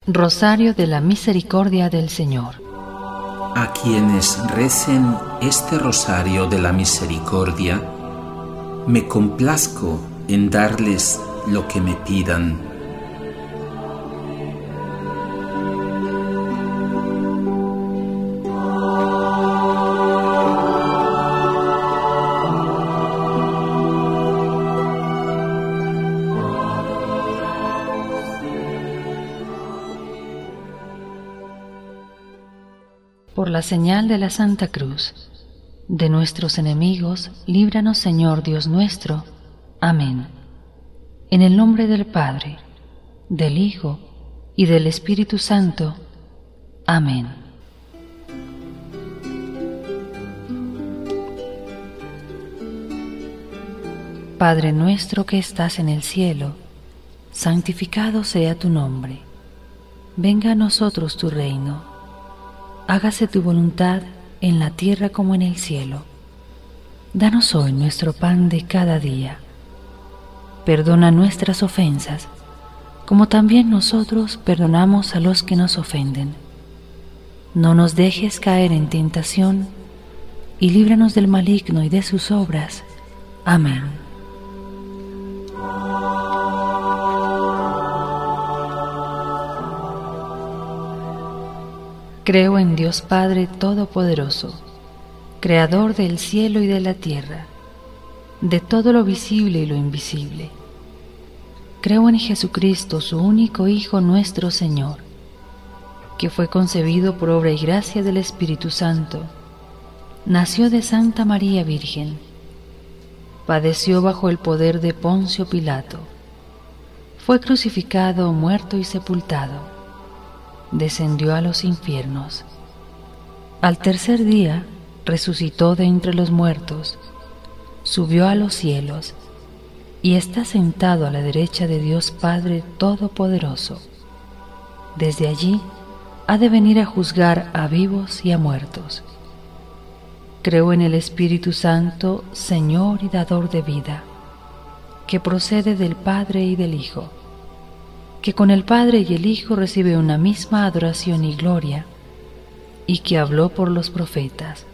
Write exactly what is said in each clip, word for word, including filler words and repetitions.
Rosario de la Misericordia del Señor. A quienes recen este Rosario de la Misericordia, me complazco en darles lo que me pidan. Por la señal de la Santa Cruz, de nuestros enemigos, líbranos, Señor Dios nuestro. Amén. En el nombre del Padre, del Hijo y del Espíritu Santo. Amén. Padre nuestro que estás en el cielo, santificado sea tu nombre. Venga a nosotros tu reino. Hágase tu voluntad en la tierra como en el cielo. Danos hoy nuestro pan de cada día. Perdona nuestras ofensas, como también nosotros perdonamos a los que nos ofenden. No nos dejes caer en tentación, y líbranos del maligno y de sus obras. Amén. Creo en Dios Padre Todopoderoso, Creador del cielo y de la tierra, de todo lo visible y lo invisible. Creo en Jesucristo, su único Hijo, nuestro Señor, que fue concebido por obra y gracia del Espíritu Santo, nació de Santa María Virgen, padeció bajo el poder de Poncio Pilato, fue crucificado, muerto y sepultado. Descendió a los infiernos. Al tercer día resucitó de entre los muertos, subió a los cielos y está sentado a la derecha de Dios Padre Todopoderoso. Desde allí ha de venir a juzgar a vivos y a muertos. Creo en el Espíritu Santo, Señor y dador de vida, que procede del Padre y del Hijo, que con el Padre y el Hijo recibe una misma adoración y gloria, y que habló por los profetas.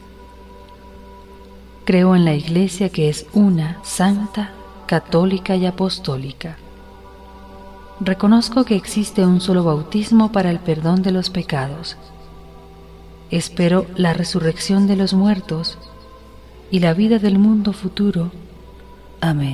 Creo en la Iglesia que es una, santa, católica y apostólica. Reconozco que existe un solo bautismo para el perdón de los pecados. Espero la resurrección de los muertos y la vida del mundo futuro. Amén.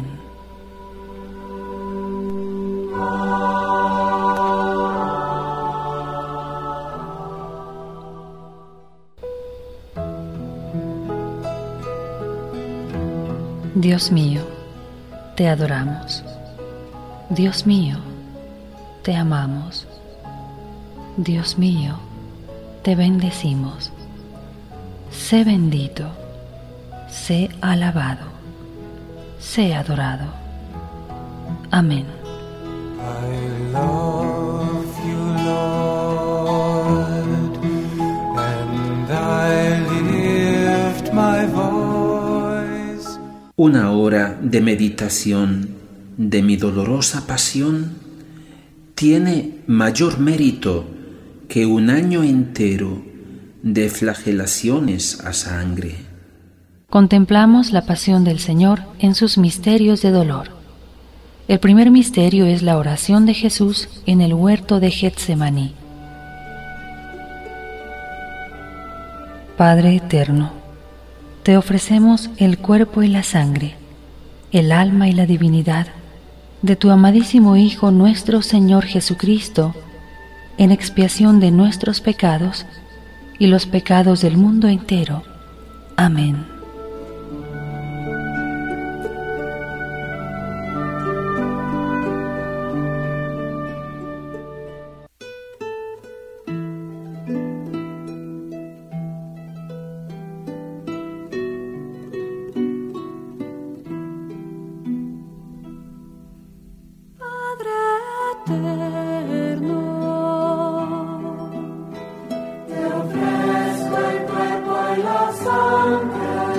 Dios mío, te adoramos. Dios mío, te amamos. Dios mío, te bendecimos. Sé bendito, sé alabado, sé adorado. Amén. I love you, Lord, and I lift my voice. Una hora de meditación de mi dolorosa pasión tiene mayor mérito que un año entero de flagelaciones a sangre. Contemplamos la pasión del Señor en sus misterios de dolor. El primer misterio es la oración de Jesús en el huerto de Getsemaní. Padre eterno, te ofrecemos el cuerpo y la sangre, el alma y la divinidad de tu amadísimo Hijo nuestro Señor Jesucristo, en expiación de nuestros pecados y los pecados del mundo entero. Amén. Te ofrezco el cuerpo y la sangre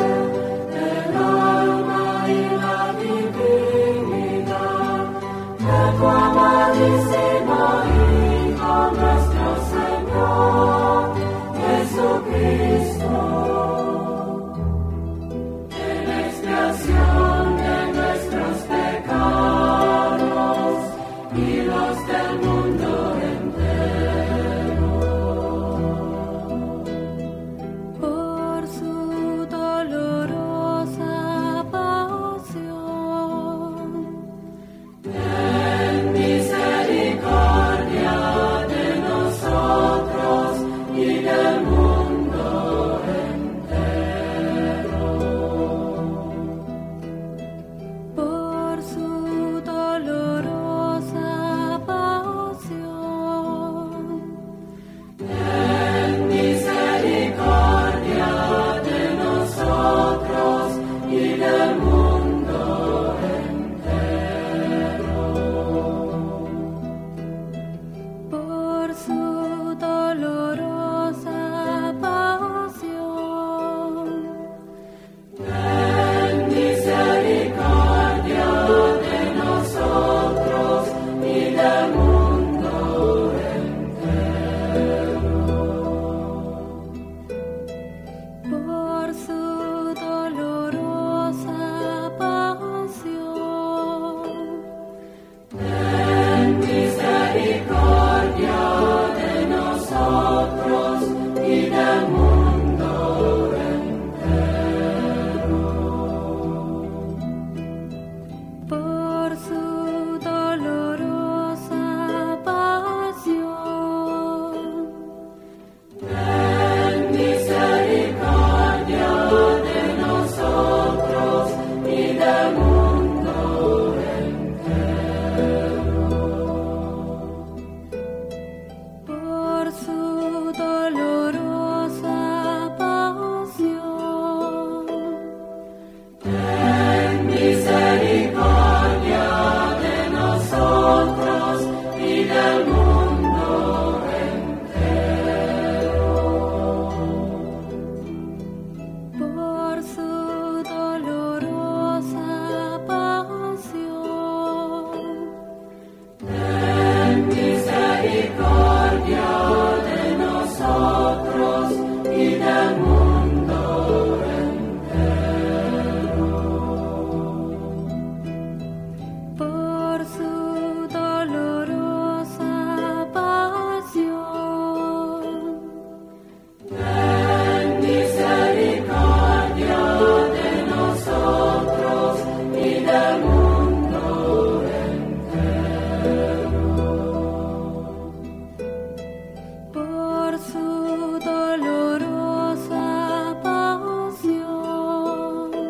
su dolorosa pasión,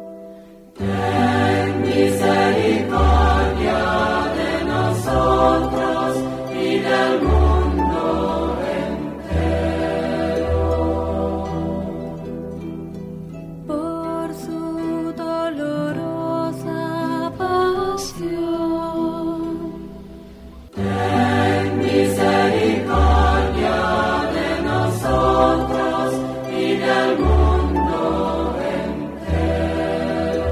ten misericordia de nosotros y del mundo entero. Por su dolorosa pasión, ten misericordia de nosotros y del mundo entero.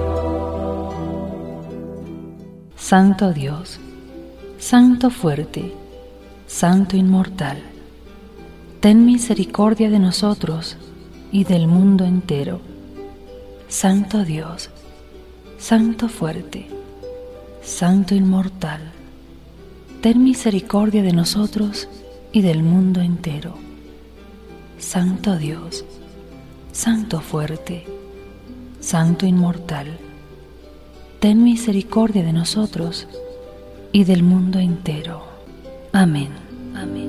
Santo Dios, Santo fuerte, Santo inmortal, ten misericordia de nosotros y del mundo entero. Santo Dios, Santo fuerte, Santo inmortal, ten misericordia de nosotros y del mundo entero. Santo Dios, Santo fuerte, Santo inmortal, ten misericordia de nosotros y del mundo entero. Amén. Amén.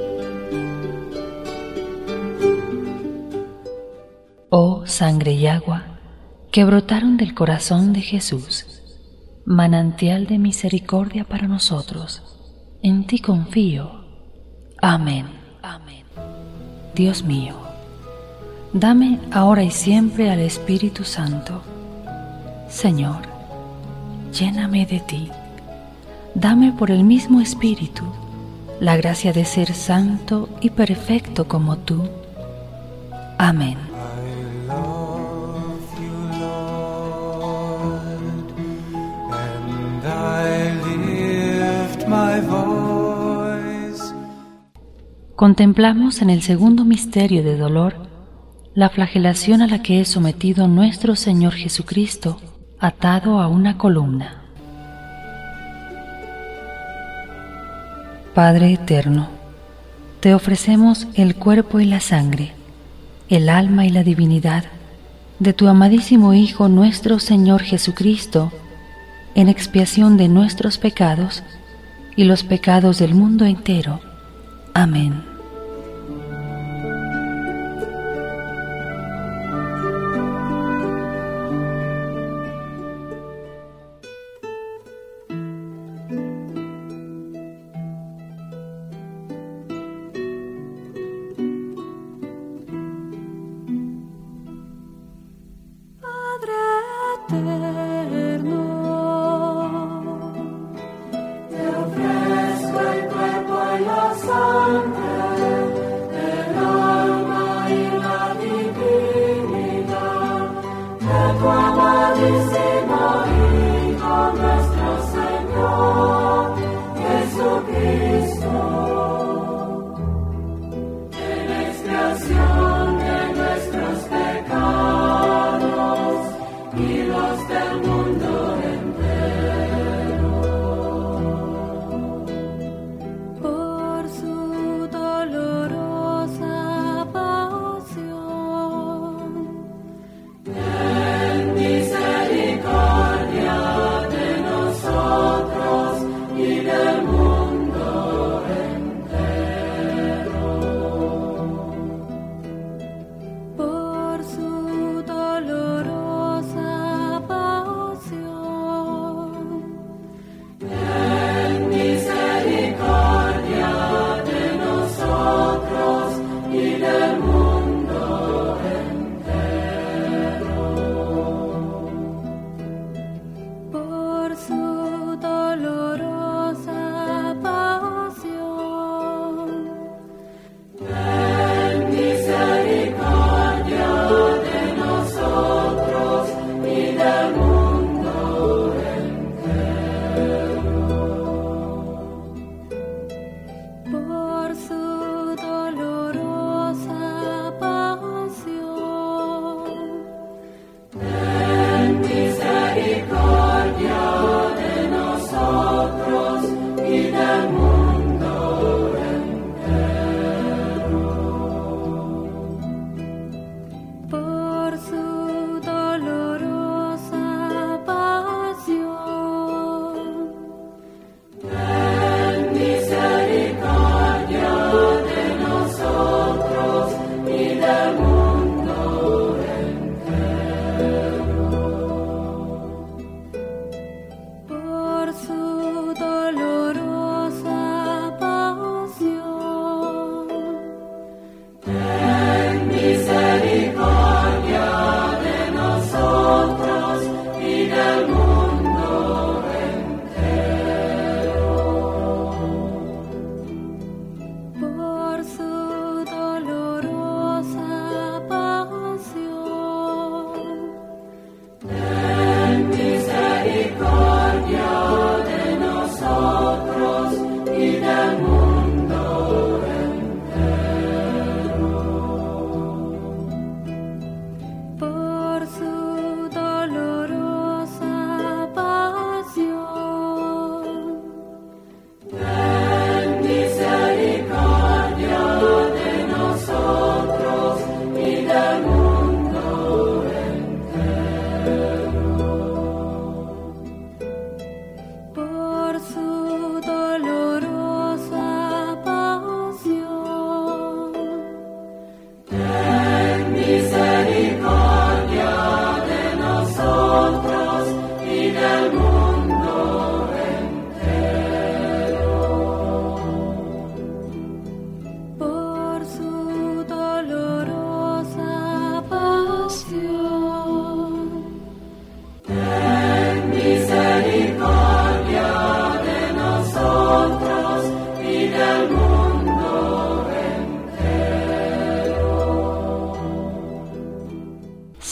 Oh sangre y agua que brotaron del corazón de Jesús, manantial de misericordia para nosotros, en ti confío. Amén. Amén. Dios mío, dame ahora y siempre al Espíritu Santo. Señor, lléname de ti. Dame por el mismo Espíritu la gracia de ser santo y perfecto como tú. Amén. I love you, Lord, and I lift my voice. Contemplamos en el segundo misterio de dolor la flagelación a la que es sometido nuestro Señor Jesucristo, atado a una columna. Padre eterno, te ofrecemos el cuerpo y la sangre, el alma y la divinidad de tu amadísimo Hijo nuestro Señor Jesucristo, en expiación de nuestros pecados y los pecados del mundo entero. Amén. Te ofrezco el cuerpo y la sangre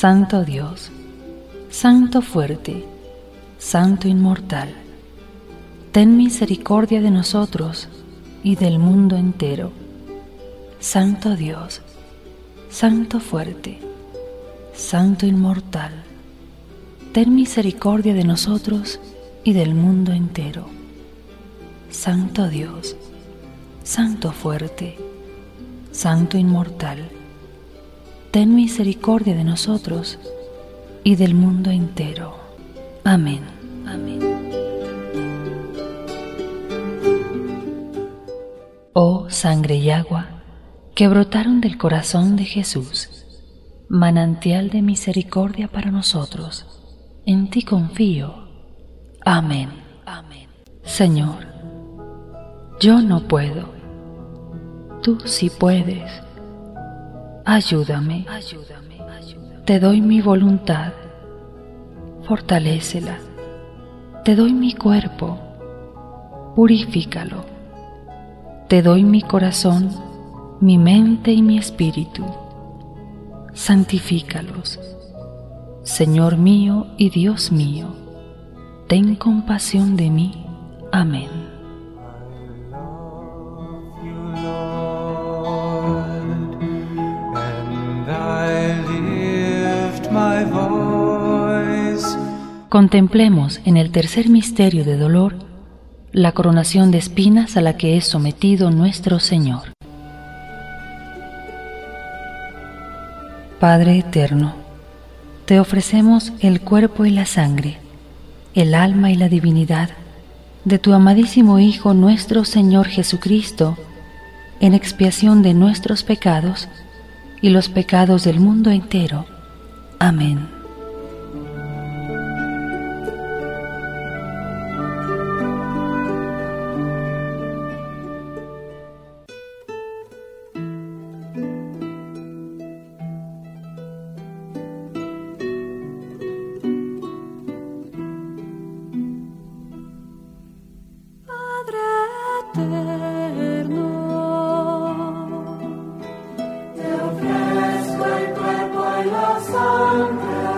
Santo Dios, Santo fuerte, Santo inmortal, ten misericordia de nosotros y del mundo entero. Santo Dios, Santo fuerte, Santo inmortal, ten misericordia de nosotros y del mundo entero. Santo Dios, Santo fuerte, Santo inmortal, ten misericordia de nosotros y del mundo entero. Amén. Amén. Oh sangre y agua que brotaron del corazón de Jesús, manantial de misericordia para nosotros, en ti confío. Amén. Amén. Señor, yo no puedo, tú sí puedes. Ayúdame, ayúdame, ayúdame. Te doy mi voluntad, fortalécela. Te doy mi cuerpo, purifícalo. Te doy mi corazón, mi mente y mi espíritu. Santifícalos. Señor mío y Dios mío, ten compasión de mí. Amén. Contemplemos en el tercer misterio de dolor la coronación de espinas a la que es sometido nuestro Señor. Padre eterno, te ofrecemos el cuerpo y la sangre, el alma y la divinidad de tu amadísimo Hijo nuestro Señor Jesucristo, en expiación de nuestros pecados y los pecados del mundo entero. Amén. Te ofrezco el cuerpo y la sangre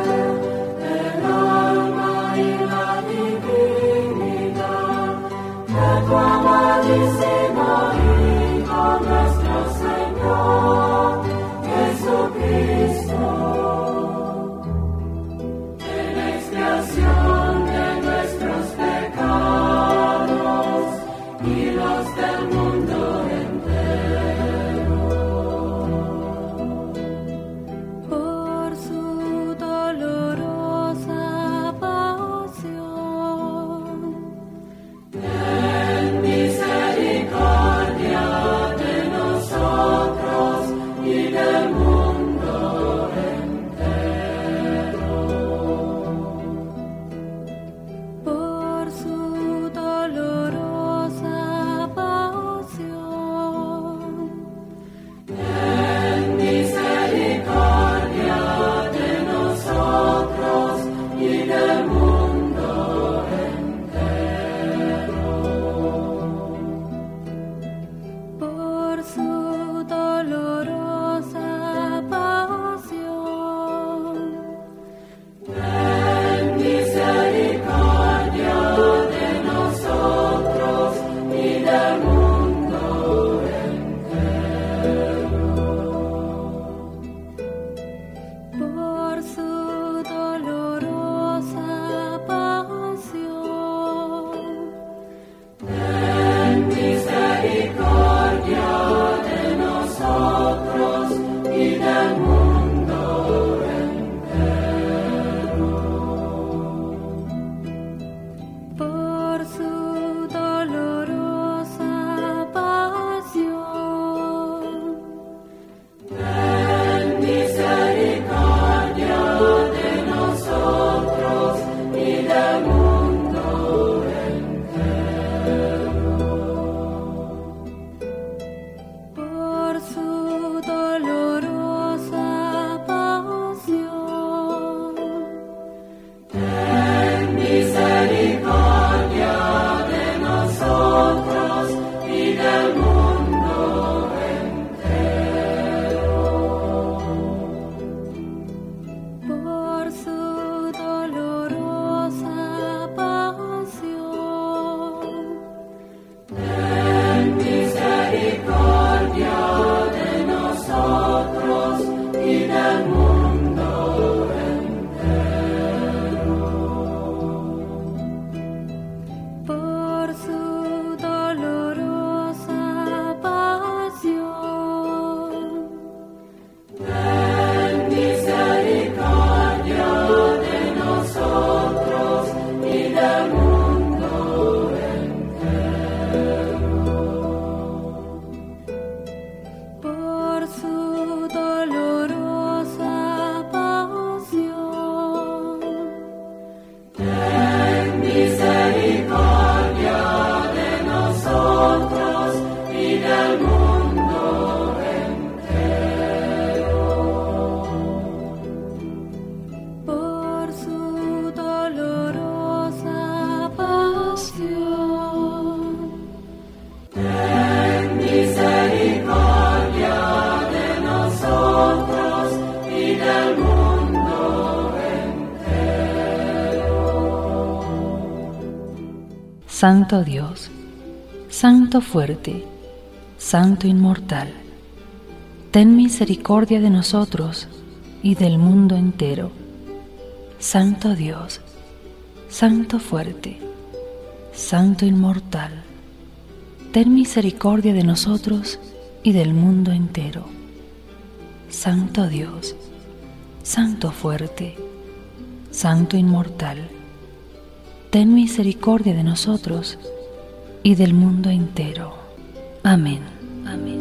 Santo Dios, Santo fuerte, Santo inmortal, ten misericordia de nosotros y del mundo entero. Santo Dios, Santo fuerte, Santo inmortal, ten misericordia de nosotros y del mundo entero. Santo Dios, Santo fuerte, Santo inmortal, ten misericordia de nosotros y del mundo entero. Amén. Amén.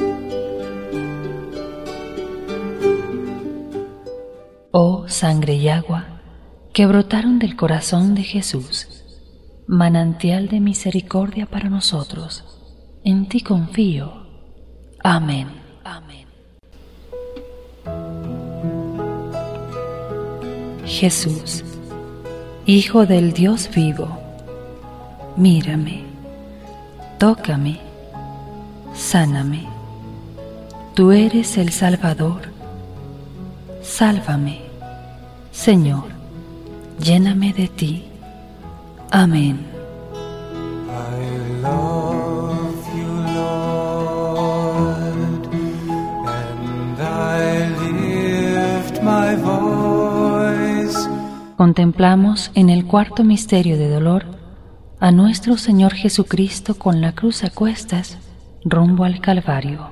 Oh sangre y agua que brotaron del corazón de Jesús, manantial de misericordia para nosotros, en ti confío. Amén. Amén. Jesús, Hijo del Dios vivo, mírame, tócame, sáname. Tú eres el Salvador. Sálvame, Señor, lléname de ti. Amén. I love you, Lord, and I lift my voice. Contemplamos en el cuarto misterio de dolor a nuestro Señor Jesucristo con la cruz a cuestas rumbo al Calvario.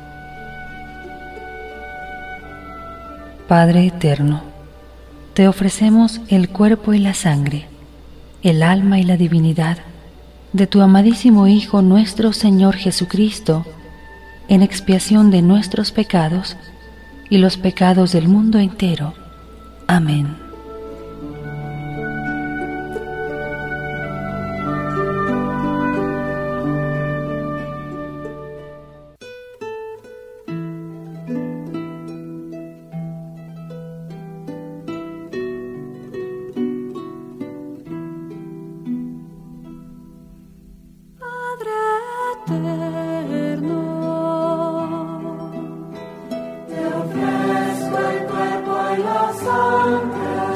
Padre eterno, te ofrecemos el cuerpo y la sangre, el alma y la divinidad de tu amadísimo Hijo nuestro Señor Jesucristo, en expiación de nuestros pecados y los pecados del mundo entero. Amén. Te ofrezco el cuerpo y la sangre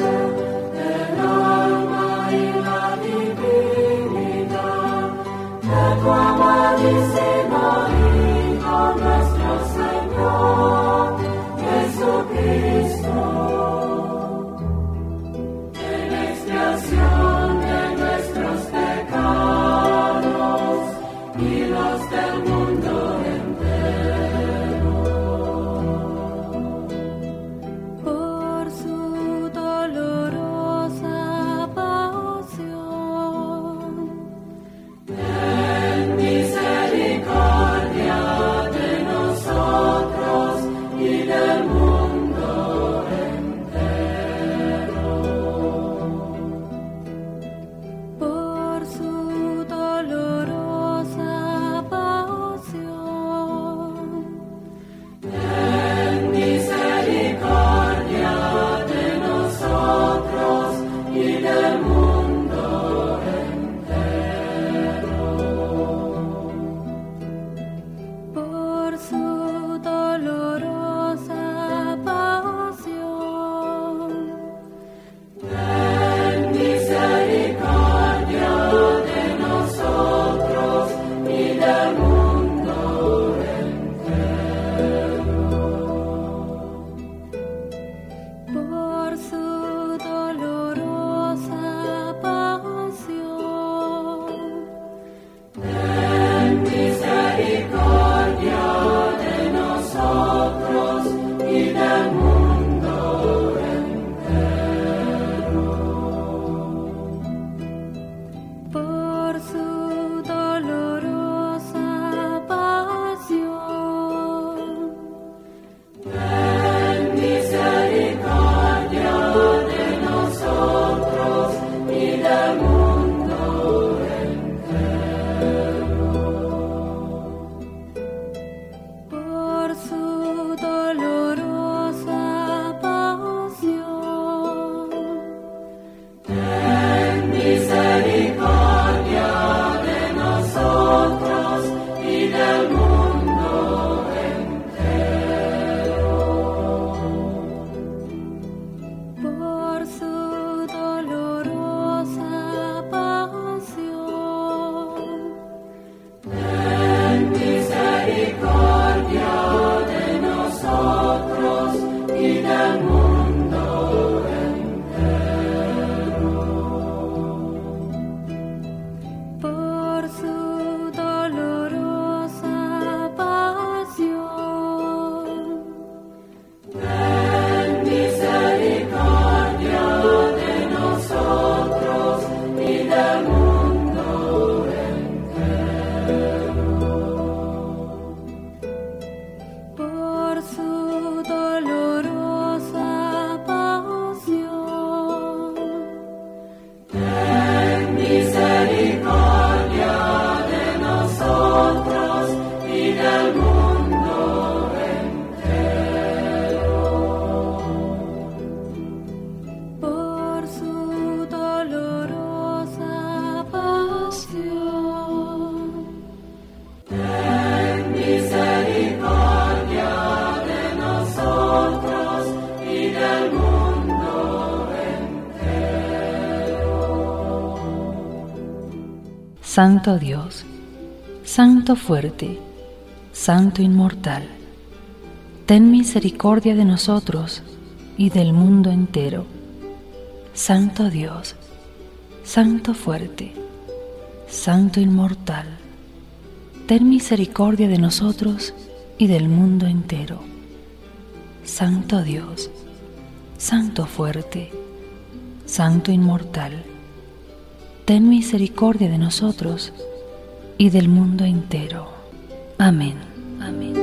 Santo Dios, Santo fuerte, Santo inmortal, ten misericordia de nosotros y del mundo entero. Santo Dios, Santo fuerte, Santo inmortal, ten misericordia de nosotros y del mundo entero. Santo Dios, Santo fuerte, Santo inmortal, ten misericordia de nosotros y del mundo entero. Amén. Amén.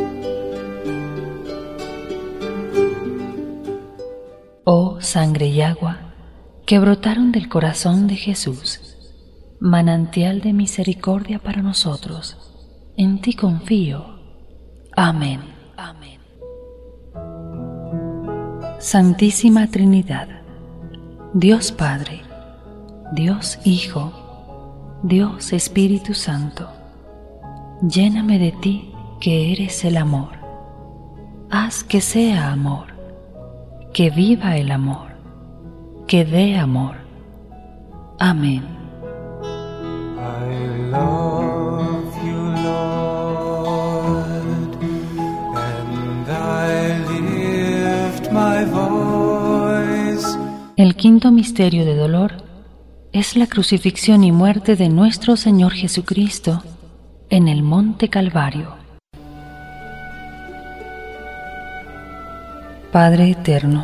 Oh sangre y agua que brotaron del corazón de Jesús, manantial de misericordia para nosotros, en ti confío. Amén. Amén. Santísima Trinidad, Dios Padre, Dios Hijo, Dios Espíritu Santo, lléname de ti que eres el amor. Haz que sea amor, que viva el amor, que dé amor. Amén. I love you, Lord, and I lift my voice. El quinto misterio de dolor es la crucifixión y muerte de nuestro Señor Jesucristo en el Monte Calvario. Padre eterno,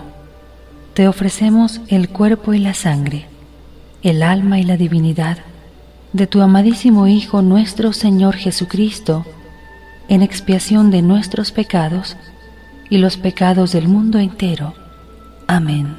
te ofrecemos el cuerpo y la sangre, el alma y la divinidad de tu amadísimo Hijo nuestro Señor Jesucristo, en expiación de nuestros pecados y los pecados del mundo entero. Amén.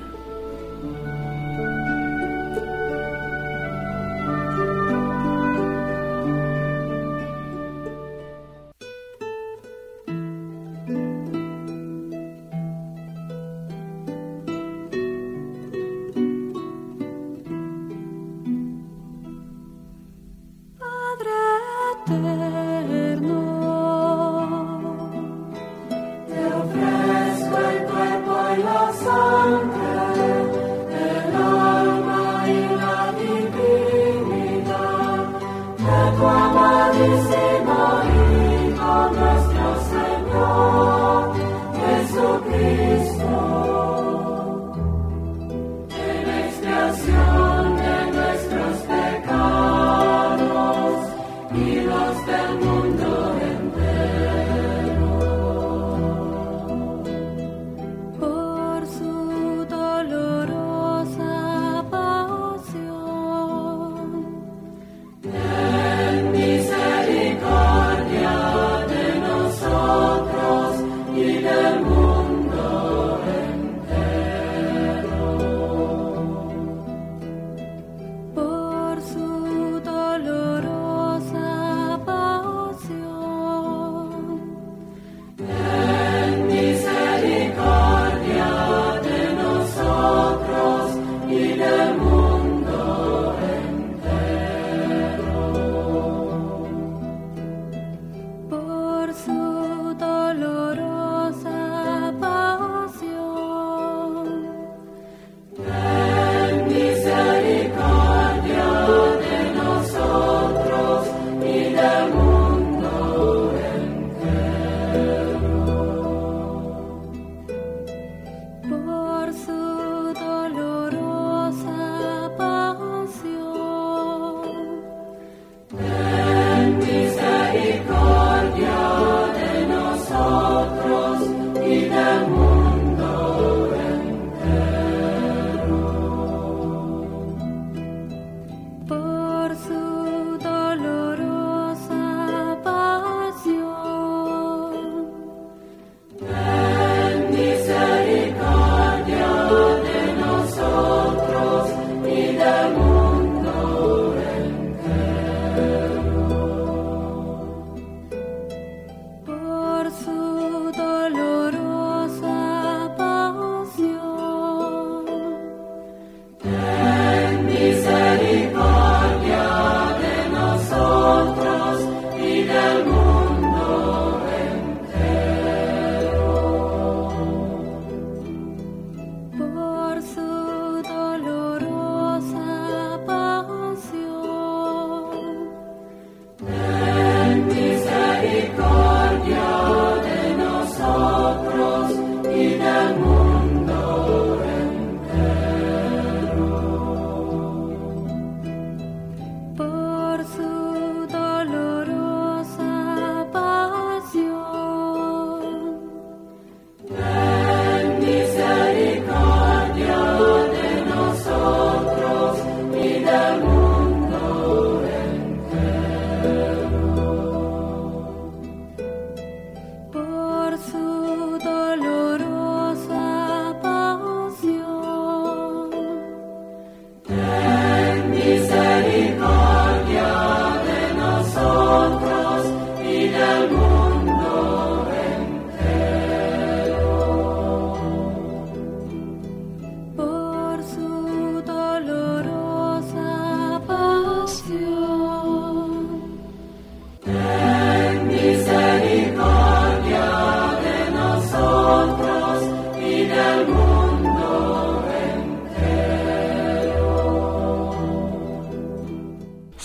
Por su dolorosa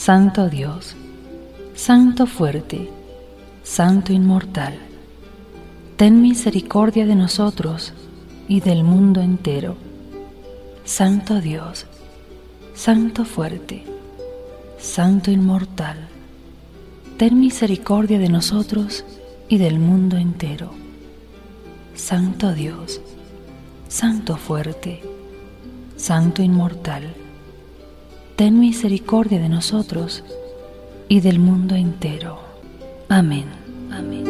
Santo Dios, Santo fuerte, Santo inmortal, ten misericordia de nosotros y del mundo entero. Santo Dios, Santo fuerte, Santo inmortal, ten misericordia de nosotros y del mundo entero. Santo Dios, Santo fuerte, Santo inmortal, ten misericordia de nosotros y del mundo entero. Amén. Amén.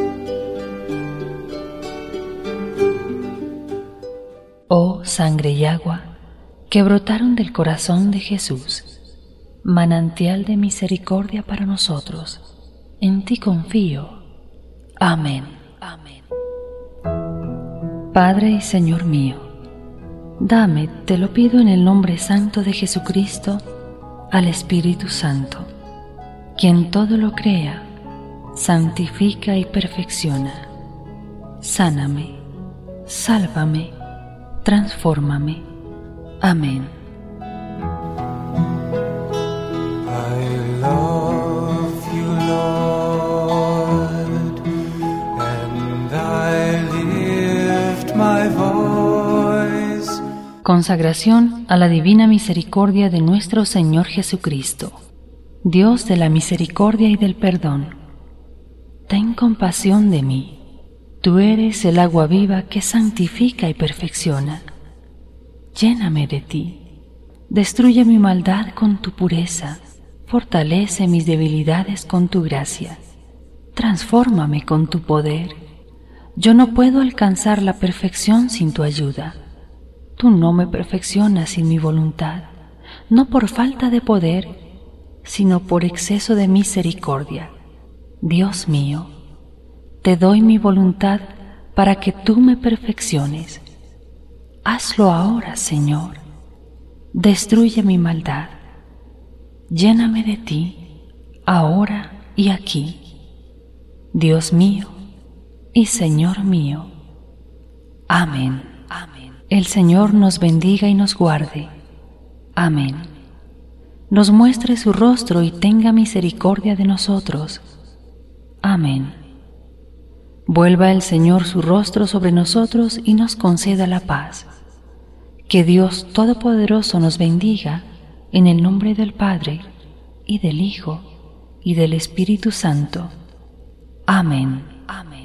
Oh sangre y agua que brotaron del corazón de Jesús, manantial de misericordia para nosotros, en ti confío. Amén. Amén. Padre y Señor mío, dame, te lo pido en el nombre santo de Jesucristo, al Espíritu Santo, quien todo lo crea, santifica y perfecciona. Sáname, sálvame, transfórmame. Amén. I love you, Lord, and I lift my voice. Consagración a la divina misericordia de nuestro Señor Jesucristo, Dios de la misericordia y del perdón. Ten compasión de mí. Tú eres el agua viva que santifica y perfecciona. Lléname de ti. Destruye mi maldad con tu pureza. Fortalece mis debilidades con tu gracia. Transfórmame con tu poder. Yo no puedo alcanzar la perfección sin tu ayuda. Tú no me perfeccionas sin mi voluntad, no por falta de poder, sino por exceso de misericordia. Dios mío, te doy mi voluntad para que tú me perfecciones. Hazlo ahora, Señor. Destruye mi maldad. Lléname de ti, ahora y aquí. Dios mío y Señor mío. Amén. Amén. El Señor nos bendiga y nos guarde. Amén. Nos muestre su rostro y tenga misericordia de nosotros. Amén. Vuelva el Señor su rostro sobre nosotros y nos conceda la paz. Que Dios Todopoderoso nos bendiga en el nombre del Padre, y del Hijo, y del Espíritu Santo. Amén. Amén.